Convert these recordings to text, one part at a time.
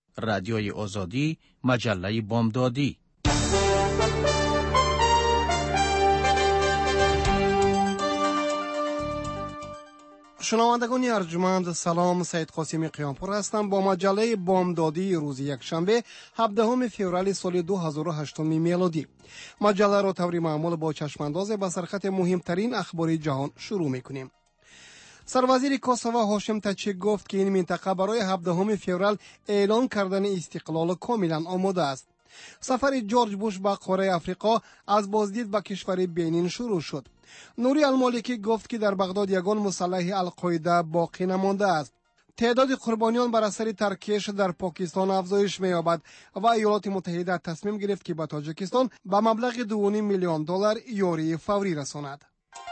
رادیوی آزادی، مجله بامدادی. شنوندگان ارجمند، سلام. سید قاسمی قیامپور هستم با مجله بامدادی روز یکشنبه 17 فوریه سال 2008 میلادی. مجله را طوری معمول با چشمانداز به سرخط مهمترین اخبار جهان شروع میکنیم. سروزیر کوسوو هاشم تاچی گفت که این منطقه برای 17 فوریه اعلان کردن استقلال کاملا آماده است. سفر جورج بوش به قاره آفریقا از بازدید به کشور بنین شروع شد. نوری المالکی گفت که در بغداد یگان مسلح القاعده باقی نمانده است. تعداد قربانیان بر اثر ترکیش در پاکستان افزایش می‌یابد و ایالات متحده تصمیم گرفت که به تاجیکستان به مبلغ 2.5 میلیون دلار یاری فوری رساند.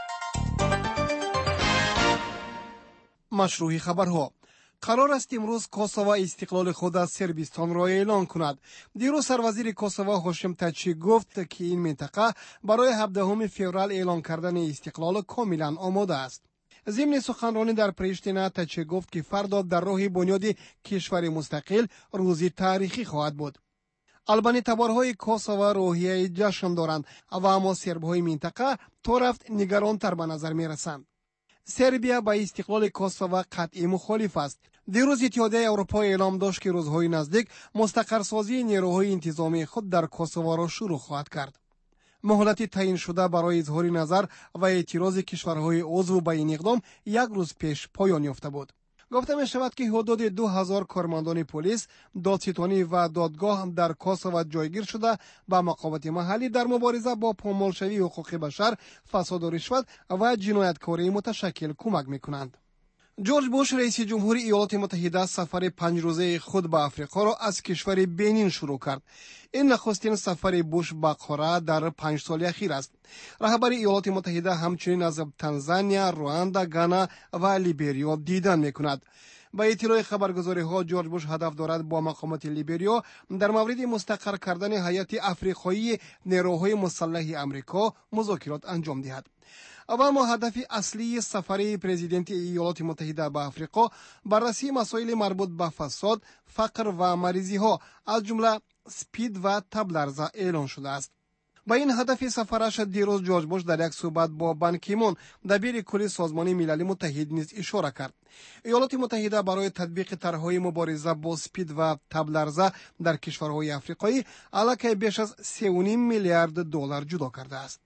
مشروع خبرها. قرار است امروز کوسوو استقلال خود از سربستان را اعلان کند. دیروز سروزیر کوسوو هاشم تاچی گفت که این منطقه برای 17 فوریه اعلان کردن استقلال کاملا آماده است. ضمن سخنرانی در پریشتینا تاچی گفت که فردا در راه بنیاد کشور مستقل روزی تاریخی خواهد بود. البته تبارهای کوسوو روحیه جشن دارند و اما سربهای منطقه تا رفت نگرانتر به نظر می رسند. سربیا با استقلال کوسوو قطعی مخالف است. دیروز اتحادیه اروپا اعلام داشت که روزهای نزدیک مستقرسازی نیروهای انتظامی خود در کوسوو را شروع خواهد کرد. مهلت تعیین شده برای اظهار نظر و اعتراض کشورهای عضو به این اقدام یک روز پیش پایان یافته بود. گفته می شود که حدود 2000 کارمندان پلیس، دادستانی و دادگاه در کوسوو جایگیر شده به مقاومت محلی در مبارزه با پامالشوی حقوق بشر، فساد و رشوت و جنایتکاری متشکل کمک می کنند. جورج بوش رئیس جمهوری ایالات متحده سفر 5 روزه خود به آفریقا را از کشور بنین شروع کرد. این نخستین سفر بوش به قاره در 5 سال اخیر است. رهبر ایالات متحده همچنین از تانزانیا، رواندا، گانا و لیبریا دیدن میکند. با اطلاع خبرگزاری ها جورج بوش هدف دارد با مقامات لیبریا در مورد مستقر کردن هیئت افریقایی نیروهای مسلح آمریکا مذاکرات انجام دهد. اما هدف اصلی سفر پرزیدنت ایالات متحده به آفریقا بررسی مسائل مربوط به فساد، فقر و مریضی ها از جمله سپید و تب لرزه اعلان شده است. با این هدف سفرش دیروز جورج بوش در یک صحبت با بان کی مون دبیر کل سازمان ملل متحد نیز اشاره کرد. ایالات متحده برای تطبیق طرح‌های مبارزه با سپید و تب لرزه در کشورهای آفریقایی علاقه بیش از 3.5 میلیارد دلار جدا کرده است.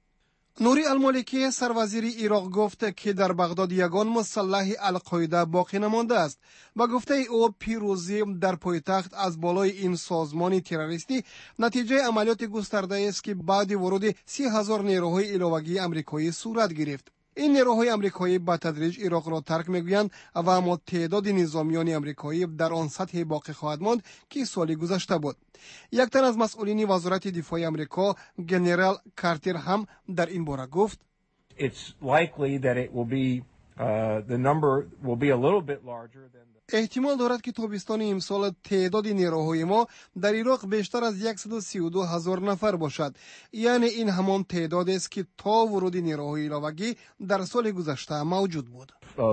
نوری المالکی سروزیر عراق گفت که در بغداد یگان مسلح القاعده باقی نمانده است. با گفته او پیروزی در پایتخت از بالای این سازمان تروریستی نتیجه عملیات گسترده است که بعد ورود 30,000 نیروهای علاوگی آمریکایی صورت گرفت. این نیروهای آمریکایی به تدریج عراق را ترک میگویند و اما تعداد نظامیان آمریکایی در آن سطح باقی خواهد ماند که سال گذشته بود. یک تن از مسئولین وزارت دفاع آمریکا جنرال کارتر هم در این باره گفت احتمال دارد که تابستان امسال تعداد نیروهای ما در عراق بیشتر از 132,000 نفر باشد. یعنی این همان تعداد است که تا ورود نیروهای علاوگی در سال گذشته موجود بود.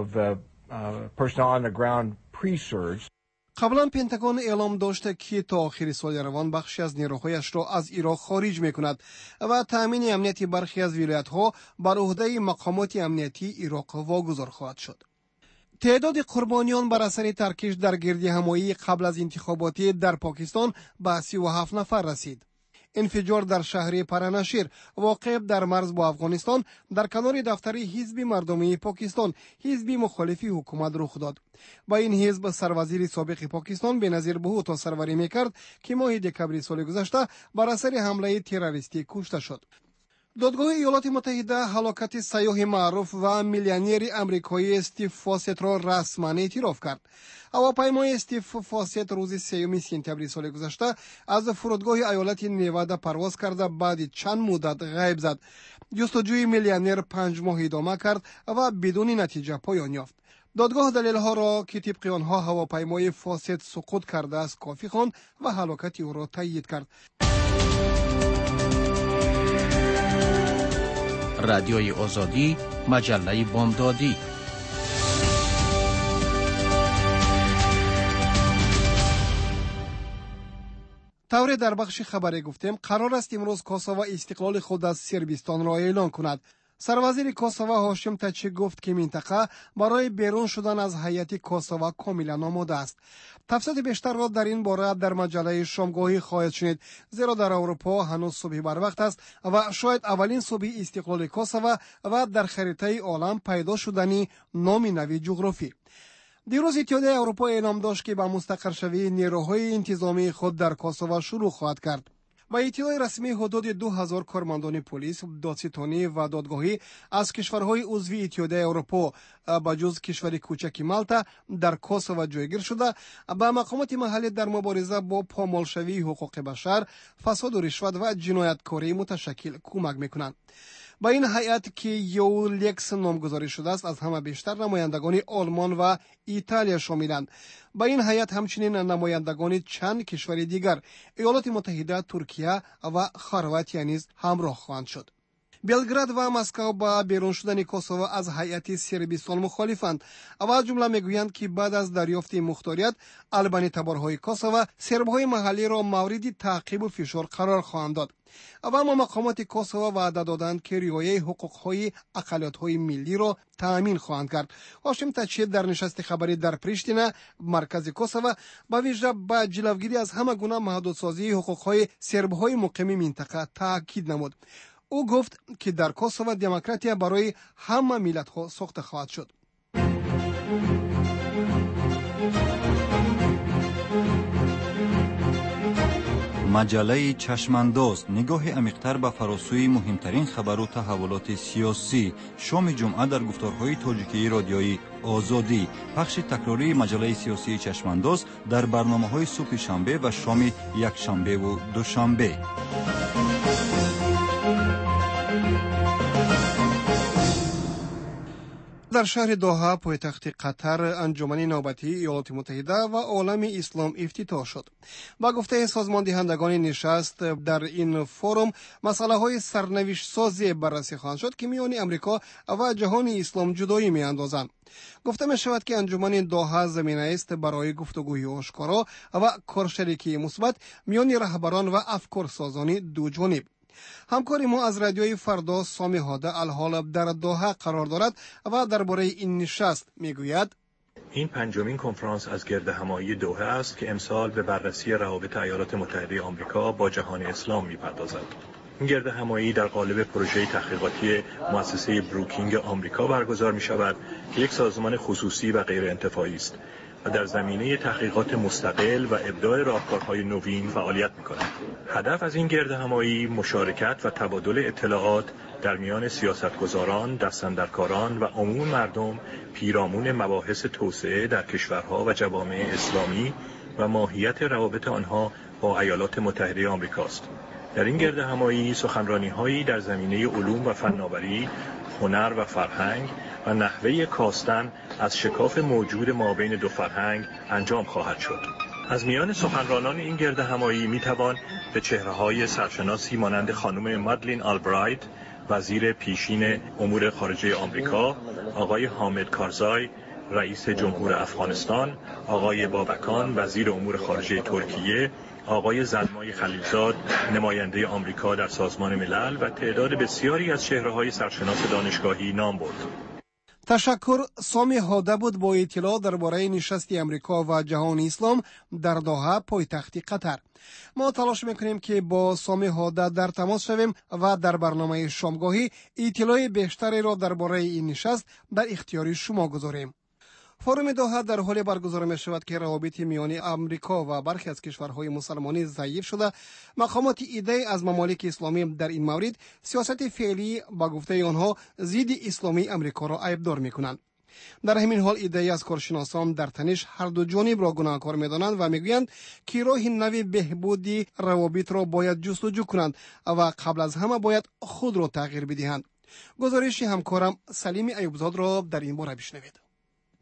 قبلا پنتاگون اعلام داشته که تا آخر سال روان بخشی از نیروهایش را از عراق خارج میکند و تامین امنیتی برخی از ولایت‌ها بر عهده مقامات امنیتی عراق واگذار خواهد شد. تعداد قربانیان بر اثر ترکیش در گردهمایی قبل از انتخاباتی در پاکستان به 37 نفر رسید. انفجار در شهر پرانشیر واقع در مرز با افغانستان در کنار دفتر حزب مردمی پاکستان، حزب مخالف حکومت رخ داد. با این حزب سروزیر سابق پاکستان بنظیر بهوتو سروری میکرد که ماه دکمبر سال گذشته بر اثر حمله تروریستی کشته شد. دادگاه ایالات متحده هلاکت سیاح معروف و میلیونر آمریکایی استیو فاسیت را رسما اعتراف کرد. هواپیمای استیو فاسیت روز 3 سپتامبر سال گذشته از فرودگاه ایالت نیوادا پرواز کرده بعد چند مدت غیب زد. جستجوی میلیونر 5 ماه ادامه کرد و بدون نتیجه پایان یافت. دادگاه دلیل‌ها را که طبق آنها هواپیمای فاسیت سقوط کرده است کافی خواند و هلاکت او را تایید کرد. رادیوی آزادی، مجله بامدادی. طوری در بخش خبری گفتیم قرار است امروز کوسوو استقلال خود از سربستان را اعلان کند. سروازیر کوسوو هاشم تاچی گفت که منطقه برای بیرون شدن از هیئت کوسوو کاملا آماده است. تفصیلات بیشتر را در این باره در مجله شامگاهی خواهید شنید، زیرا در اروپا هنوز صبح بر وقت است و شاید اولین صبح استقلال کوسوو و در خریطه عالم پیدا شدنی نام نوی جغرافی. دیروز اتحادیه اروپا اعلام داشت که با مستقر شوی نیروهای انتظامی خود در کوسوو شروع خواهد کرد. با اطلاع رسمی حدود 2000 کارمندان پلیس، دادستانی و دادگاهی از کشورهای عضو اتحادیه اروپا با جز کشور کوچک مالتا در کوسوو جایگیر شده با مقامات محلی در مبارزه با پامالشوی حقوق بشر، فساد و رشوت و جنایتکاری متشکل کمک میکنند. با این هیئت که یولیکس نامگذاری شده است از همه بیشتر نمایندگان آلمان و ایتالیا شاملند. با این هیئت همچنین نمایندگان چند کشور دیگر ایالات متحده، ترکیه و خرواتیا نیز همراه خواهند شد. بلگراد و مسکو با بیرون شدن کوسوو از هیئت سربستان مخالفند و از جمله میگویند که بعد از دریافت مختاریت البانی تبارهای کوسوو سربهای محلی را مورد تعقیب و فشار قرار خواهند داد. و اما مقامات کوسوو وعده دادند که رعایت حقوق‌های اقلیت‌های ملی را تأمین خواهند کرد. هاشم تاچی در نشست خبری در پریشتینا مرکز کوسوو با ویژه با جلوگیری از همه گونه محدودسازی حقوق‌های سرب‌های مقیم منطقه تاکید نمود. او گفت که در کوسوو دموکراسی برای همه ملت‌ها ساخته خواهد شد. مجله چشمانداز نگاه عمیق‌تر به فراسوی مهمترین خبر و تحولات سیاسی. شام جمعه در گفتارهای تاجیکی رادیویی آزادی. پخش تکراری مجله سیاسی چشمانداز در برنامه‌های صبح شنبه و شام یکشنبه و دوشنبه. در شهر دوحه پایتخت قطر انجمن نوبتی ایالات متحده و عالم اسلام افتتاح شد. با گفته سازمان دهندگان نشست در این فورم مسئله های سرنوشت سازی بررسی خواهند شد که میان امریکا و جهان اسلام جدایی می اندازند. گفته می شود که انجمن دوحه زمینه است برای گفتگوی آشکارا و کارشریکی مثبت میان رهبران و افکار سازان دو جانب. همکاری ما از رادیوی فردا سامی هاده الحال در دوحه قرار دارد و درباره این نشست میگوید: این پنجمین کنفرانس از گردهمایی دوحه است که امسال به بررسی روابط ایالات متحده آمریکا با جهان اسلام میپردازد. این گردهمایی در قالب پروژه تحقیقاتی مؤسسه بروکینگ آمریکا برگزار می شود که یک سازمان خصوصی و غیر انتفاعی است و در زمینه تحقیقات مستقل و ابداع راهکارهای نوین فعالیت می‌کند. هدف از این گردهمایی مشارکت و تبادل اطلاعات در میان سیاستگزاران، دستاندرکاران و عموم مردم پیرامون مباحث توسعه در کشورها و جوامع اسلامی و ماهیت روابط آنها با ایالات متحده آمریکاست. در این گردهمایی سخنرانی‌هایی در زمینه علوم و فناوری، هنر و فرهنگ و نحوه کاستن از شکاف موجود مابین دو فرهنگ انجام خواهد شد. از میان سخنرانان این گردهمایی میتوان به چهره‌های سرشناسی مانند خانم مادلین آلبرایت، وزیر پیشین امور خارجه آمریکا، آقای حامد کارزای، رئیس جمهور افغانستان، آقای بابکان، وزیر امور خارجه ترکیه، آقای زلمای خلیلزاد، نماینده آمریکا در سازمان ملل و تعداد بسیاری از چهره‌های سرشناس دانشگاهی نام برد. تشکر. سامی هاده بود با اطلاع درباره نشست امریکا و جهان اسلام در دوحه پایتخت قطر. ما تلاش میکنیم که با سامی هاده در تماس شویم و در برنامه شامگاهی اطلاع بیشتری را درباره این نشست در اختیار شما گذاریم. فورم دوحه در حال برگزار می شود که روابط میان امریکا و برخی از کشورهای مسلمانی ضعیف شده. مقامات ایده از ممالک اسلامی در این مورد سیاست فعلی با گفته آنها ضد اسلامی امریکا را عیبدار می کنند. در همین حال ایده از کارشناسان در تنش هر دو جانب را گناهکار می دانند و می گویند که راه نوی بهبودی روابط را باید جستجو کنند و قبل از همه باید خود را تغییر بدهند. گزارش همکارم سلیم ایوبزاد را در این باره بشنوید.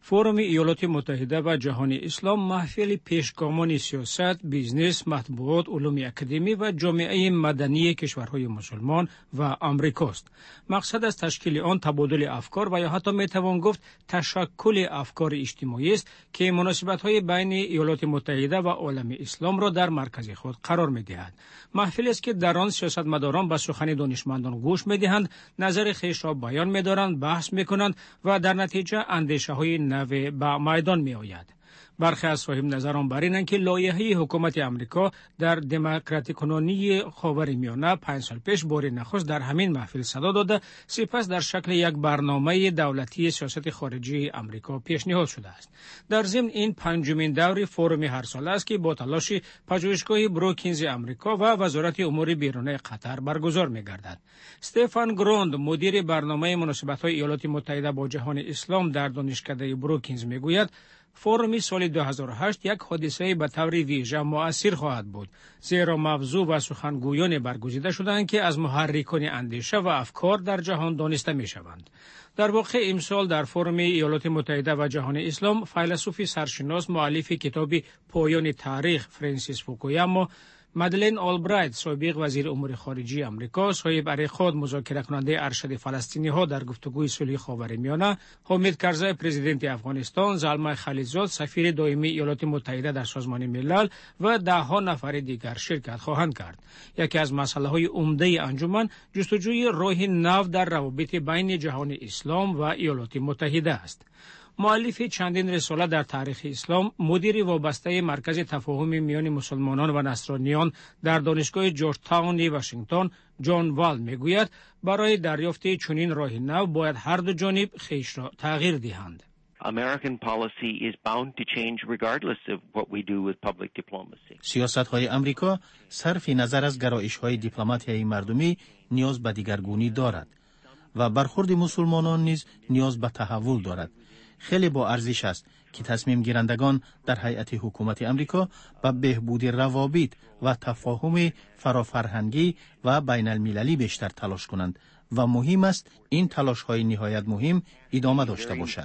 فورум ایالات متحده و جهان اسلام محفل پیشگامان سیاست، بیزنس، مطبوعات، علوم اکادمی و جامعه مدنی کشورهای مسلمان و آمریکاست. مقصد از تشکیل آن تبادل افکار و یا حتی میتوان گفت تشکل افکار اجتماعی است که مناسبت‌های بین ایالات متحده و عالم اسلام را در مرکز خود قرار می‌دهد. محفل است که در آن سیاستمداران به سخن دانشمندان گوش می‌دهند، نظر خویش را بیان می‌دارند، بحث می‌کنند و در نتیجه اندیشه‌های نوی به میدان می آید. برخی از صاحب نظران بر اینند که لایحه حکومت امریکا در دموکراتیک کنونی خاورمیانه 5 سال پیش بار نخست در همین محفل صدا داده، سپس در شکل یک برنامه دولتی سیاست خارجی امریکا پیشنهاد شده است. در ضمن این پنجمین دور فورم هر ساله است که با تلاش پژوهشگاه بروکینز امریکا و وزارت امور بیرونی قطر برگزار می گردد. استفان گراند، مدیر برنامه مناسبت‌های ایالات متحده با جهان اسلام در دانشکده بروکینز می گوید فورم سال 2008 یک حادثه به طور ویژه مؤثر خواهد بود، زیرا موضوع و سخنگویان برگزیده شدند که از محرکان اندیشه و افکار در جهان دانسته می شوند. در واقع امسال در فورم ایالات متحده و جهان اسلام فیلسوف سرشناس مؤلف کتاب پایان تاریخ فرانسیس فوکویاما، مدلین آلبرایت سابق وزیر امور خارجه آمریکا، صاحب عریخود مذاکره کننده ارشد فلسطینی ها در گفتگوی صلح خاورمیانه، حامد کرزی پرزیدنت افغانستان، زلمه خلیلزاد سفیر دائمی ایالات متحده در سازمان ملل و دهها نفر دیگر شرکت خواهند کرد. یکی از مسائل عمده انجمن جستجوی راه نو در روابط بین جهان اسلام و ایالات متحده است. مؤلف چندین رساله در تاریخ اسلام، مدیر وابسته مرکز تفاهم میان مسلمانان و نصرانیان در دانشگاه جورج تاون واشنگتن، جان وال میگوید برای دریافت چنین راه نو باید هر دو جانب خویش را تغییر دهند. American policy is bound to change regardless of what we do with public diplomacy. سیاست‌های امریکا صرف نظر از گرایش‌های دیپلماتیایی مردمی نیاز به دیگرگونی دارد و برخورد مسلمانان نیز نیاز به تحول دارد. خیلی با ارزش است که تصمیم گیرندگان در هیئت حکومت امریکا به بهبود روابط و تفاهم فرافرهنگی و بین المللی بیشتر تلاش کنند و مهم است این تلاش های نهایت مهم ادامه داشته باشد.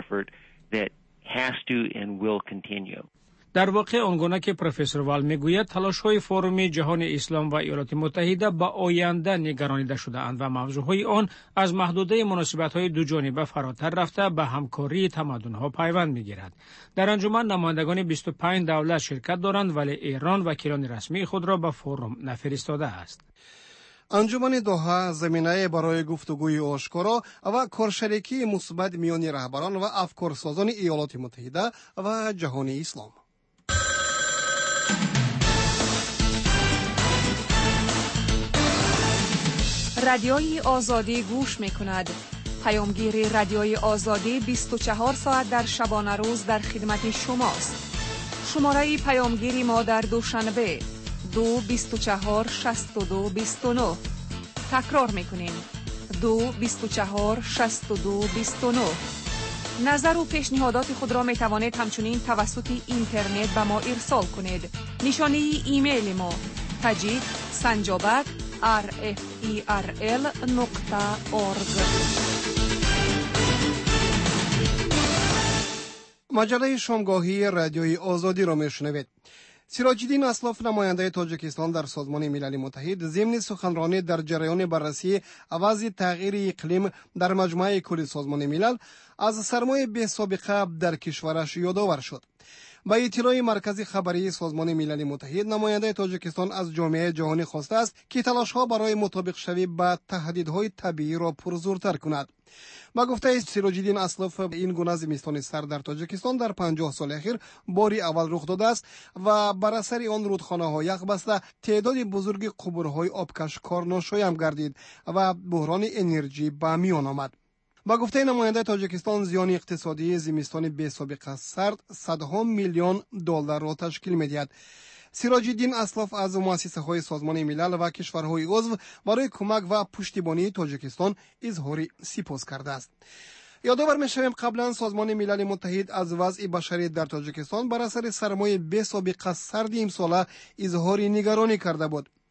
در واقع آنگونه که پروفسور وال میگوید تلاش‌های فورم جهان اسلام و ایالات متحده به آینده نگرانیده شده‌اند و موضوعهای آن از محدوده مناسبت‌های دو جانبه فراتر رفته به همکاری تمدن‌ها پیوند می‌گیرد. در انجمن نمایندگان 25 دولت شرکت دارند ولی ایران وکیلان رسمی خود را به فورم نفرستاده است. انجمن دوحه زمینه برای گفتگوی آشکارا و کارشریکی مثبت میان رهبران و افکارسازان ایالات متحده و جهان اسلام. رادیوی آزادی گوش می کند. پیامگیر رادیوی آزادی 24 ساعت در شبانه روز در خدمت شماست. شماره پیامگیری ما در دوشنبه 224 62 29. تکرار می کنیم 224 62 29. نظر و پیشنهادات خود را می توانید همچنین توسط اینترنت به ما ارسال کنید. نشانی ایمیل ما tajid@rferl.org. مجله شامگاهی رادیوی آزادی را میشنوید. سیراج‌الدین اسلاف نماینده تاجیکستان در سازمان ملل متحد ضمن سخنرانی در جریان بررسی وضع تغییر اقلیم در مجمع کل سازمان ملل از سرمایه بی سابقه در کشورش یادآور شد. با اطلاع مرکز خبری سازمان ملل متحد، نماینده تاجیکستان از جامعه جهانی خواسته است که تلاش‌ها برای مطابق شوی با تهدیدهای طبیعی را پرزورتر کند. با گفته سیراج‌الدین اسلاف، این گونه زمستان سرد در تاجیکستان در 50 سال اخیر باری اول رخ داده است و بر اثر آن رودخانه‌ها یخ بسته، تعداد بزرگ قبورهای آبکش کار ناشایم گردید و بحران انرژی به میان آمد. با گفته نماینده تاجیکستان، زیان اقتصادی زمستان بی سابقه سرد صدها میلیون دلار را تشکیل می‌دهد. سیراج‌الدین اسلاف از مؤسسه‌های سازمان ملل و کشورهای عضو برای کمک و پشتیبانی تاجیکستان اظهار سپاس کرده است. یادآور می‌شویم قبلا سازمان ملل متحد از وضع بشری در تاجیکستان بر اثر سرمایه بی سابقه سرد امساله اظهار نگرانی کرده بود.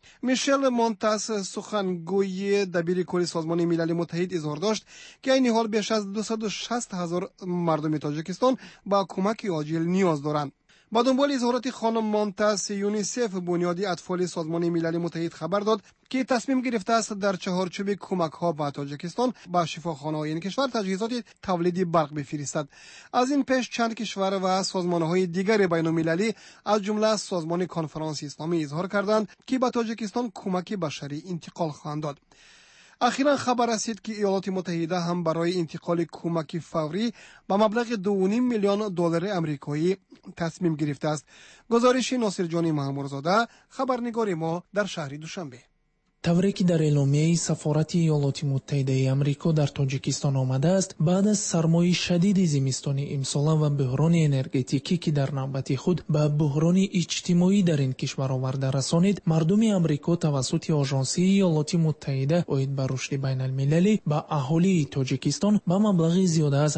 میشل مونتاس سخنگوی دبیر کل سازمان ملل متحد اظهار داشت که این حال بیش از 260,000 مردم تاجیکستان با کمک عاجل نیاز دارند. با دنبال اظهارات خانم مونتاس، یونیسف بنیادی اطفال سازمان ملل متحد خبر داد که تصمیم گرفته است در چهارچوب کمک ها به تاجیکستان با شفاخانه های این کشور تجهیزات تولید برق بفرستد. از این پیش چند کشور و سازمان های دیگر بین المللی از جمله سازمان کنفرانس اسلامی اظهار کردند که به تاجیکستان کمک بشری انتقال خواهند داد. اخیراً خبر رسید که ایالات متحده هم برای انتقال کمک فوری با مبلغ 2.5 میلیون دلار آمریکایی تصمیم گرفته است. گزارش ناصرجان محمودزاده، خبرنگار ما در شهر دوشنبه. тавре ки дар эъломияи сафорати иёлоти муттаҳидаи амрико дар тоҷикистон омадааст, баъд аз сармои шадиди зимистони имсола ва буҳрони энергетикӣ ки дар навбати худ ба буҳрони иҷтимоӣ дар ин кишвар оварда расонид, мардуми амрико тавассути ожонсии иёлоти муттаҳида оид ба рушди байналмилалӣ ба аҳолии тоҷикистон ба маблағи зиёда аз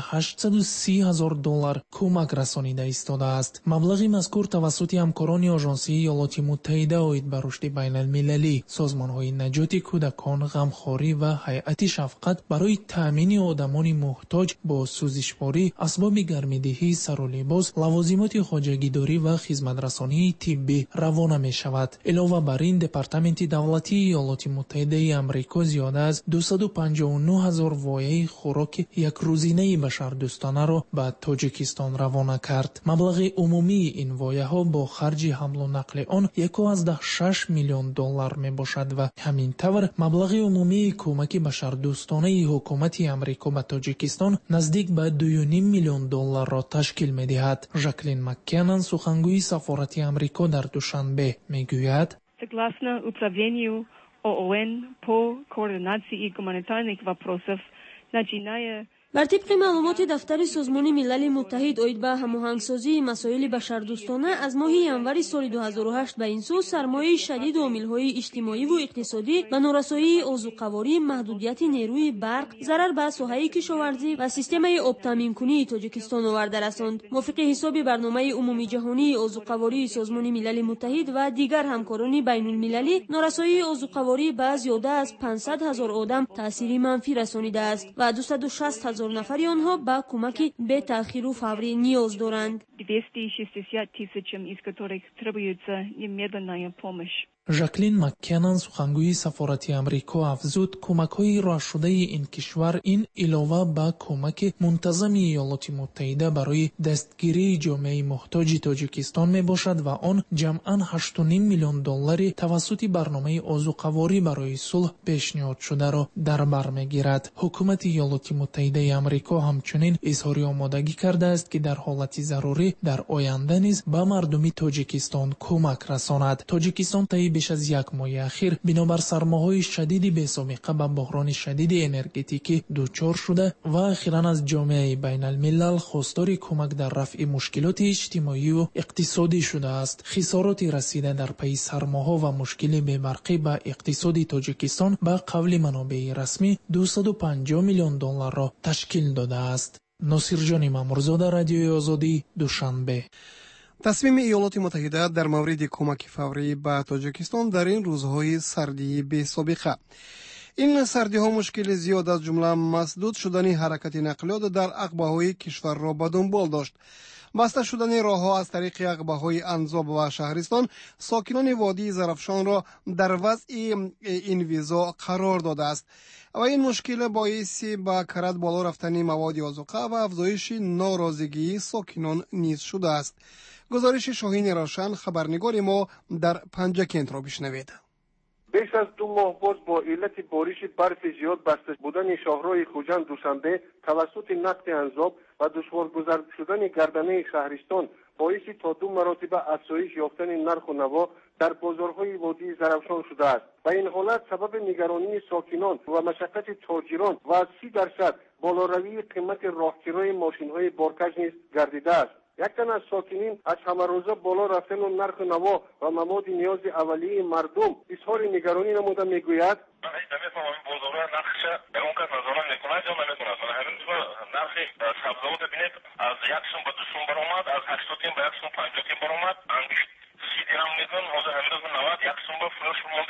$830,000 кӯмак расонида истодааст. маблағи мазкур тавассути ҳамкорони ожонсии иёлоти муттаҳида оид ба рушди байналмилалӣ, созмонҳои наҷоти кӯдакон, ғамхорӣ ва ҳайати шафқат барои таъмини одамони муҳтоҷ бо сӯзишворӣ, асбоби гармидиҳӣ, сарулибос, лавозимоти хоҷагидорӣ ва хизматрасонии тиббӣ равона мешавад. илова бар ин, департаменти давлатии иёлоти муттаҳидаи амрико зиёда аз 259,000 вояи хӯроки якрӯзинаи башардӯстонаро ба тоҷикистон равона кард. маблағи умумии ин вояҳо бо харҷи ҳамлу нақли он $1.6 миллион мебошад ва ҳамин тавр маблағи умумии кӯмаки башардӯстонаи ҳукумати амрико ба тоҷикистон наздик ба $2.5 миллион ташкил медиҳад. Жаклин Маккенан, сухангӯи сафорати амрико дар Душанбе, мегӯяд: Согласно управлению ООН по координации гуманитарных вопросов, начиная бар тибқи маълумоти дафтари созмони милали муттаҳид оид ба ҳамоҳангсозии масоили башардӯстона, аз моҳи январи соли 2008 ба ин сӯ сармояи шадиду омилҳои иҷтимоиву иқтисодӣ ба норасоии озуқаворӣ, маҳдудияти нерӯи барқ, зарар ба соҳаи кишоварзӣ ва системаи обтаъминкунии Тоҷикистон оварда расонд. мувофиқи ҳисоби барномаи умумиҷаҳонии озуқавории созмони милали муттаҳид ва дигар ҳамкорони байнулмилалӣ, норасоии озуқаворӣ ба зиёда аз 500,000 одам таъсири манфӣ расонидааст ва 260,000 нафари онҳо ба кӯмаки бетаъхиру фаврӣ ниёз доранд. 260 тысячам из которых требуется немедленная помощь. Жаклин Маккенан, сухангӯи сафорати амрико, афзуд, кӯмакҳои роҳшудаи ин кишвар ин илова ба кӯмаки мунтазами иёлоти муттаҳида барои дастгирии ҷомеаи муҳтоҷи Тоҷикистон мебошад ва он ҷамъан $8.5 миллион тавассути барномаи озуқаворӣ барои сулҳ пешниҳодшударо дар бар мегирад. ҳукумати иёлоти муттаҳидаи амрико ҳамчунин изҳори омодагӣ кардааст ки дар ҳолати зарурӣ дар оянда низ ба мардуми Тоҷикистон кӯмак расонад. Тоҷикистон таи بیش از یک ماه اخیر بنابر سرماهای شدید بی‌سابقه به بحران شدید انرژتیکی دچار شده و اخیراً از جامعه بین الملل خواستار کمک در رفع مشکلات اجتماعی و اقتصادی شده است. خسارات رسیده در پی سرماها و مشکل بی‌برقی به اقتصاد تاجیکستان به قول منابع رسمی $250 میلیون را تشکیل داده است. ناصرجان مامورزاده، رادیوی آزادی، دوشنبه. تصمیم ایالات متحده در مورد کمک فوری به تاجیکستان در این روزهای سردی بی‌سابقه. این سردی ها مشکل زیاد از جمله مسدود شدن حرکت نقلیات در عقبه‌های کشور را به دنبال داشت. بسته شدن راه‌ها از طریق عقبه‌های انزاب و شهرستان ساکنان وادی زرافشان را در وضع این ویزا قرار داده است و این مشکل باعث با کرد بالا رفتن مواد آذوقه و افزایش ناراضگی ساکنان نیز شده است. گزارش شاهین روشن، خبرنگار ما در پنجکент را بشنوید. بیش از 2 ماه باز با علت بارش برف زیاد بسته بودن شاهراه خوجند دوشنبه توسط نقل انزاب و دشوار گذر شدن گردنه شهرستان باعث تا 2 مراتب افزایش یافتن نرخ و نوا در بازارهای وادی زرافشان شده است و این حالت سبب نگرانی ساکنان و مشقت تاجران و 30% بالاروی قیمت راهگیری ماشین‌های بارکش نیز گردیده است. یک تن از ساکنین از همه روزه بالا رفتن و نرخ نوا و مواد نیاز اولیه مردم اظهار نگرانی نموده میگوید از 1 سوم به 2 سوم برآمد، از 80 به 150 برآمد، انگشت 30 درهم میدن، حاضر امروز 90 1 سوم به فروش مونده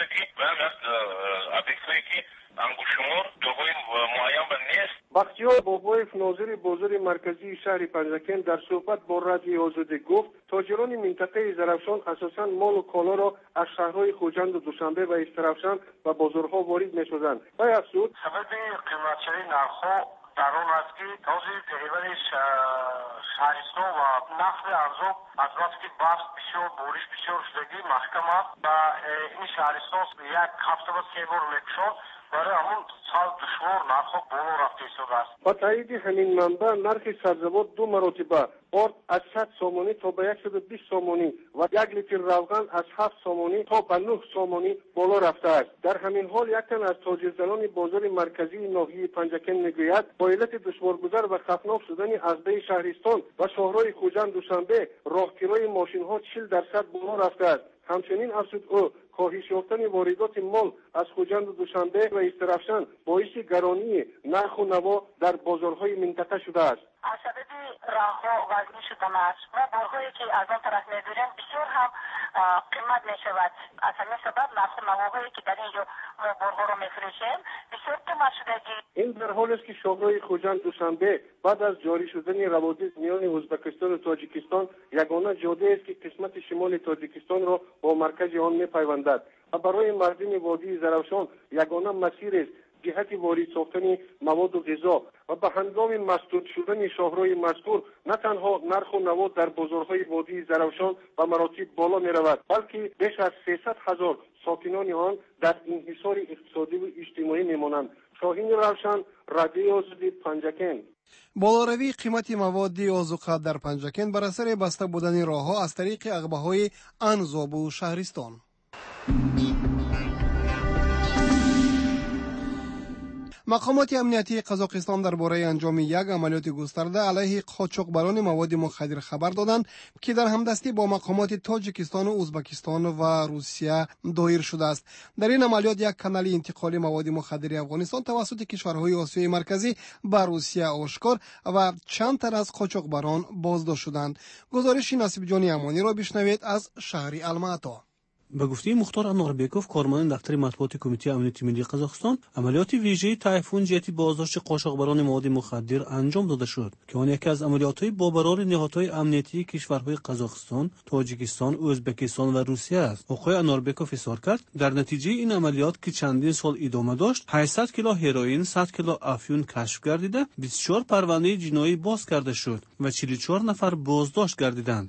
که من ابیکوی که انگوشمور دوگوی معین به نیست. بختیار بابایف ناظر بازار مرکزی شهر پنجکن در صحبت با رادیو آزادی گفت تاجران منطقه زرافشان اساساً مال و کالا را از شهرهای خوجند و دوشنبه و استرافشان و بازارها وارد می‌سازند. و افزود سبب قیمت‌شوی نرخ‌ها در آن است که توزیع تقریباً شهرستان و نقل ارزان از وقتی که بست بسیار بارش بسیار شدگی محکم است و این شهرستان یک هفته و 3 بار می‌شود. برای همون سال دشوار نرخ بالا رفته ایستاده است. با تایید همین منبع نرخ سبزیجات 2 مرتبه آرد از 100 سومانی تا به 120 سومانی و 1 لیتر روغن از 7 سومانی تا به 9 سومانی بالا رفته است. در همین حال یک تن از تاجرزنان بازار مرکزی ناحیه پنجکن میگوید با علت دشوارگذر و خطرناک شدن عرضه شهرستان و شهرهای خوجند دوشنبه راهگیری ماشین‌ها 40% بالا رفته است. همچنین افزود او کاهش یافتن واردات مال از خوجند و دوشنبه و استرافشان باعث گرانی نرخ و نوا در بازارهای منطقه شده است. از سبب راه‌ها وزنی شدن است. ما بارهایی که از آن طرف می‌بریم بسیار هم قیمت می‌شود. از همین سبب نرخ و نواهایی که در اینجا ما بارها را می‌فروشیم بسیار قیمت شدگی. این در حالی است که شهرهای خوجند دوشنبه بعد از جاری شدن روابط میان ازبکستان و تاجیکستان یگانه جاده است که قسمت شمال تاجیکستان را با مرکز آن می‌پیوندد و برای مردم وادی زرافشان یگانه مسیر است جهت وارد ساختن مواد و غذا و به هنگام مسدود شدن شهرهای مذکور نه تنها نرخ و نوا در بازارهای وادی زرافشان و مراتب بالا می رود بلکه بیش از 300,000 ساکنان آن در انحصار اقتصادی و اجتماعی می مانند. شاهین روشن، رادیو آزادی پنجکن. بالاروی قیمت مواد آذوقه در پنجکن بر اثر بسته بودن راه‌ها از طریق عقبه‌های انزاب و شهرستان. مقامات امنیتی قزاقستان درباره انجام یک عملیات گسترده علیه قاچاقبران مواد مخدر خبر دادند که در همدستی با مقامات تاجیکستان و ازبکستان و روسیه دایر شده است. در این عملیات یک کانال انتقال مواد مخدر افغانستان توسط کشورهای آسیای مرکزی به روسیه آشکار و چند تن از قاچاقبران بازداشت شدند. گزارش نصیب جانی امانی را بشنوید از شهر الماتا. به گفته مختار انوربکوف کارمند دفتر مطبوعات کمیته امنیتی ملی قزاقستان عملیات ویژه تایفون جهتی بازداشت قاچاقبران مواد مخدر انجام داده شد که آن یکی از عملیات‌های با برای نهادهای امنیتی کشورهای قزاقستان، تاجیکستان، ازبکستان و روسیه است. آقای انوربکوف اظهار کرد در نتیجه این عملیات که چندین سال ادامه داشت 800 کیلو هروئین، 100 کیلو افیون کشف گردیده، 24 پرونده جنایی باز کرده شد و 44 نفر بازداشت گردیدند.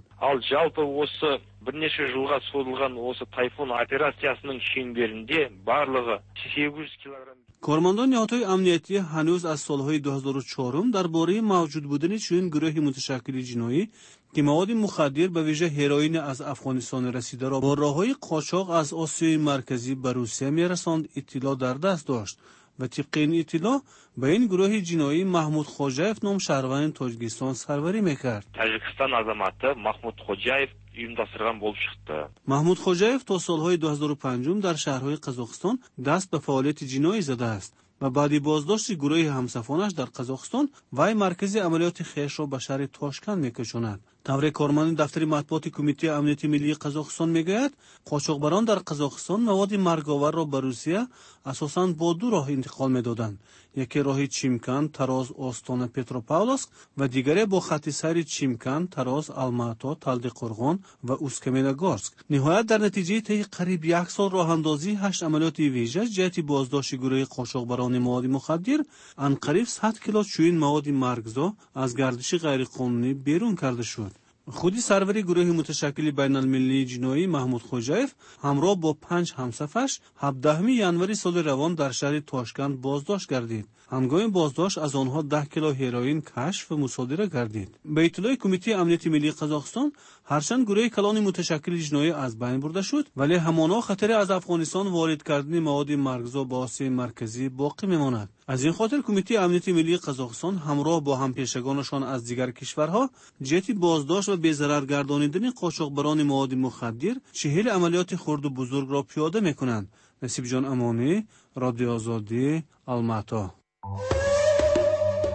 бірнеше жылға созылған осы тайфун операциясының шеңберінде барлығы 800 килограмм. کارمندان نهادهای امنیتی هنوز از سالهای 2004 درباره موجود بودن چنین گروهی متشکل جنایی که مواد مخدر به ویژه هروئین از افغانستان رسیده را با راههای قاچاق از آسیای مرکزی به روسیه می‌رساند اطلاع در دست داشت و طبق این اطلاع به این گروه جنایی محمود خوجایف نام شهروند تاجیکستان سروری میکرد. تاجیکستان азаматы محمود خوجایف ұйымдастырған болып шықты. محمود خوجایف تا سالهای 2005 در شهرهای قزاقستان دست به فعالیت جنایی زده است و بعد بازداشت گروه همسفانش در قزاقستان وی مرکز عملیات خویش را به شهر تاشکند میکشاند. طور کارمند دفتر مطبوعات کمیته امنیتی ملی قزاقستان میگوید قاچاقبران در قزاقستان مواد مرگاور را به روسیه اساساً با دو راه انتقال میدادند. یکی راه چیمکان، تراز، آستان پتروپاولسک و دیگری با خط سیر چیمکان، تراز، الماتا، تلدیقرغان و اوسکامینگورسک. نهایت در نتیجه طی قریب 1 سال راه اندازی 8 عملیات ویژه جهت بازداشت گروه قاچاقبران مواد مخدر انقریب 100 کیلو چوین مواد مرگزا از گردش غیرقانونی بیرون کرده شد. خودی سروری گروه متشکل بین المللی جنایی محمود خوجایف همراه با 5 همسفرش 17 ینوری سال روان در شهر تاشکند بازداشت گردید. هنگام بازداشت از آنها 10 کیلو هروئین کشف و مصادره گردید. به اطلاع کمیته امنیتی ملی قزاقستان هرچند گروه کلان متشکل جنایی از بین برده شد ولی همانا خطر از افغانستان وارد کردن مواد مرگزا به آسیای مرکزی باقی میماند. از این خاطر کمیته امنیتی ملی قزاقستان همراه با همپیشگانشان از دیگر کشورها جهت بازداشت و بی‌ضرر گردانیدن قاچاقبران مواد مخدر 40 عملیات خرد و بزرگ را پیاده میکنند. نصیب جان امانی، رادیو آزادی، الماتا.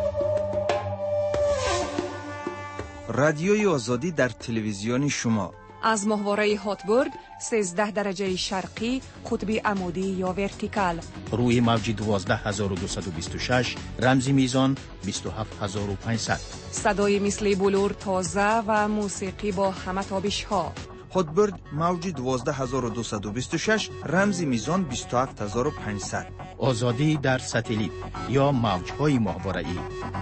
رادیوی آزادی در تلویزیون شما از ماهواره هاتبورگ 13 درجه شرقی قطب عمودی یا ورتیکال. روی موج 12226 رمزی میزان 27500. صدای مثل بلور تازه و موسیقی با همه تابش ها. هاتبورگ موج 12226 رمزی میزان 27500. آزادی در ساتلیت یا موج‌های ماهواره‌ای.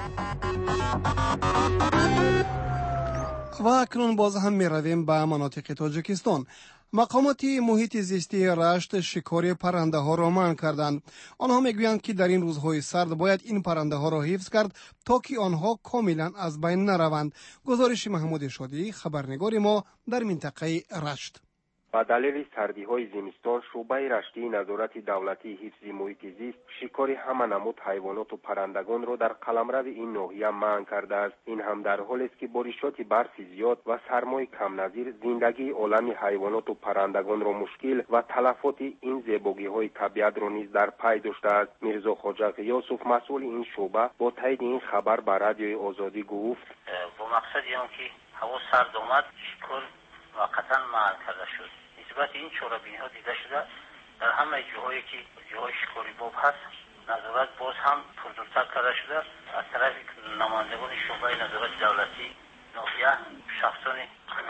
و اکنون باز هم می رویم به مناطق تاجیکستان. مقامات محیط زیستی رشت شکار پرنده ها را منع کردند. آنها میگویند که در این روزهای سرد باید این پرنده ها را حفظ کرد تا که آنها کاملا از بین نروند. گزارش محمود شادی، خبرنگار ما در منطقه رشت. با دلیل سردی‌های زمستان شعبه رشتی نظارت دولتی حفظ محیط زیست شکار همه نمود حیوانات و پرندگان را در قلمرو این ناحیه منع کرده است. این هم در حالی است که بارشات برف زیاد و سرمای کم نظیر زندگی عالم حیوانات و پرندگان را مشکل و تلفات این زیبایی‌های طبیعت را نیز در پی داشته است. میرزا خواجه یوسف مسئول این شعبه با تایید این خبر به رادیوی آزادی گفت با مقصد اینکه هوا سرد آمد شکار واقعا منع کرده شد. نسبت این چاره‌بینی ها دیده شده در همه جاهایی که جاهای شکاری باب هست نظارت باز هم پرزورتر کرده شده. از طرف نمایندگان شعبه نظارت دولتی ناحیه شخصان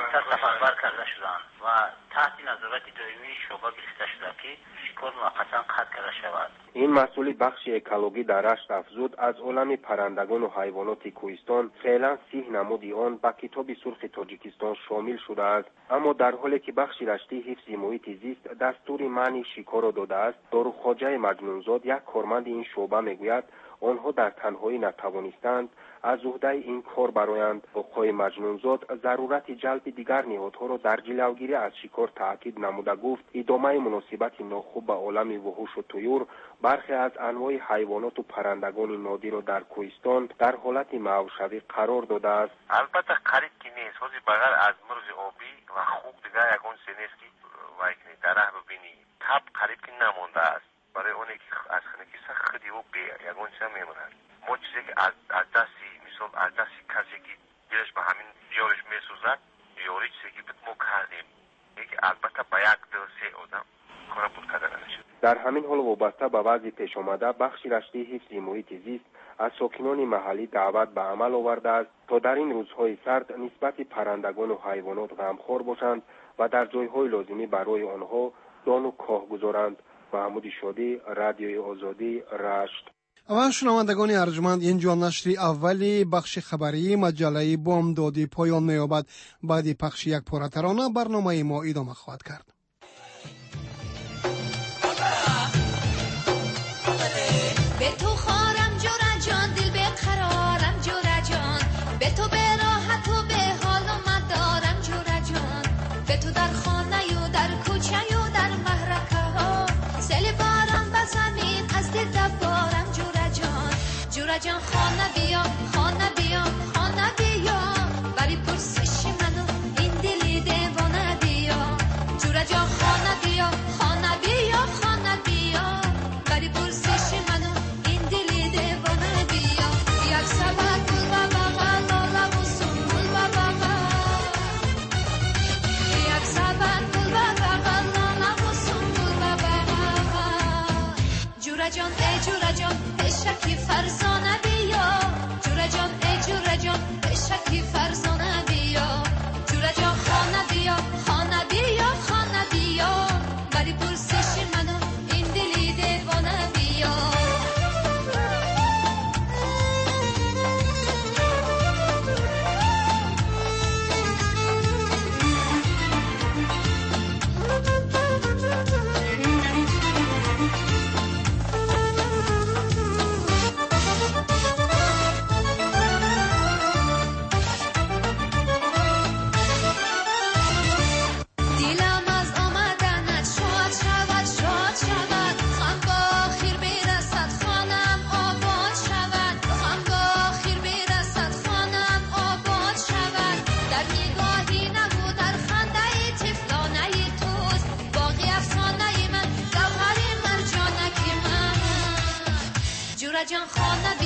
تفربر کرده شدند و تحت نظارت دائمی شعبه گرفته شده که شکار موقتا قطع کرده شود. این مسئول بخش اکولوژی در رشت افزود از عالم پرندگان و حیوانات کوهستان فعلا 30 نمودی آن به کتاب سرخ تاجیکستان شامل شده است، اما در حالی که بخش رشتی حفظ محیط زیست دستور منع شکار را داده است. دارو خواجه مجنونزاد یک کارمند این شعبه میگوید آنها در تنهایی نتوانستند از عهده این کار برآیند. آقای مجنونزاد ضرورت جلب دیگر نهادها را در جلوگیری از شکار تاکید نموده گفت ادامه مناسبت ناخوب به عالم وحوش و طیور برخی از انواع حیوانات و پرندگان نادر را در کوهستان در حالت معوشوی قرار داده است. البته قریب که نیست، حوزی بغیر از مرز آبی و خوب دیگر یکون سنیست که وایکنی درح ببینی تب قریب که نمانده است. برای اونی که از خنکی سخت خودی و بی یکون سه میمونند. ما چیزی که از دستی مثال از دستی کسی که دیرش به همین یارش میسوزد یاری چیزی که ما کردیم یکی البته با یک دو سه آدم کار بود کردن نشد. در همین حال وابسته به وضع پیش آمده بخش رشتی حفظ محیط زیست از ساکنان محلی دعوت به عمل آورده است تا در این روزهای سرد نسبت پرندگان و حیوانات غمخوار باشند و در جایهای لازمی برای آنها دان و کاه گذارند. محمود شادی، رادیوی آزادی، رشت. و شنوندگان ارجمند، اینجا نشر اولی بخش خبری مجله بامدادی پایان می‌یابد. بعد پخش یک پاره ترانه برنامه ما ادامه خواهد کرد. به تو خارم جورا جان دل به قرارم جورا جان به تو به راحت و به حال و مدارم جورا جان به تو در خانه و در کوچه و در محرکه ها سیل باران به زمین از دل دبارم جورا جان خانه بیا خانه بیا خانه بیا بری پرسش منو این دلی دیوانه بیا جورا جان خانه بیا خانه بیا خانه بیا بری پرسش منو این دلی دیوانه بیا یک سبت گل و بغل لاله و سنبول و بغل یک سبت گل و بغل لاله و سنبول و بغل جورا جان ای جورا جان شکی فرزانه بیا جورا جان ای جورا جان شکی فرزانه بیا جورا جان خانه بیا خانه بیا خانه بیا بری پرسش منو این دلی دیوانه بیا جان خانه